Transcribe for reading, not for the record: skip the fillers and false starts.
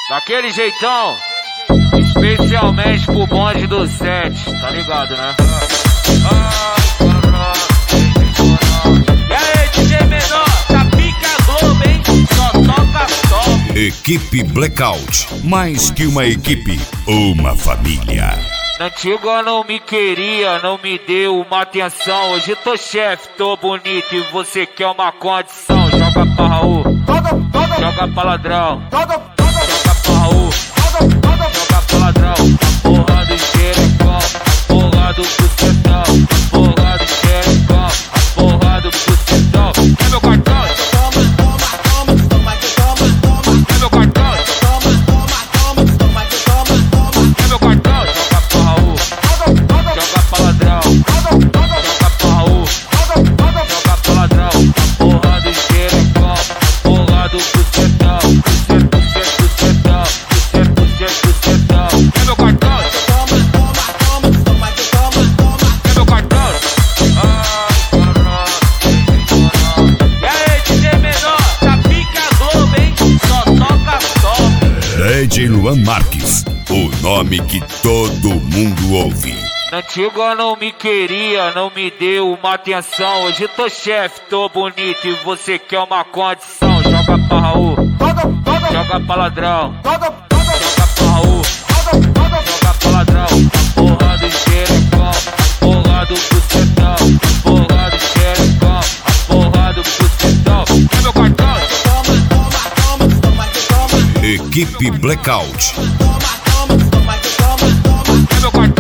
Daquele jeitão, especialmente pro bonde do 7, tá ligado, né? E aí, DJ Menor, tá pica Globo, hein? Só toca top. Equipe Blackout, mais que uma equipe, uma família. Na antiga não me queria, não me deu uma atenção. Hoje tô chefe, tô bonito e você quer uma condição. Joga pra Raul, joga pra ladrão, joga pra Raul, joga pra ladrão. A porra do xerecão, a porra do bucetão, a porra do xerecão, a porra do bucetão. É meu cartão, é meu cartão, é meu cartão. Joga pra Raul, joga pra ladrão, joga pra Raul, joga pra ladrão. A porra do xerecão, a porra do bucetão, bucetão. É meu cartão, é meu cartão. E aí, DJ Menor, tá pica Globo, hein? Só toca top. DJ Luan Marques, o nome que todo mundo ouve. Na antiga não me queria, não me deu uma atenção. Hoje tô chefe, tô bonito e você quer uma condição. Joga pra Raul, joga pra ladrão, joga pra Raul, joga pra ladrão. A porra do xerecão, a porra do bucetão, a porra do xerecão, a porra do bucetão. É meu cartão, Equipe Blackout. é meu cartão.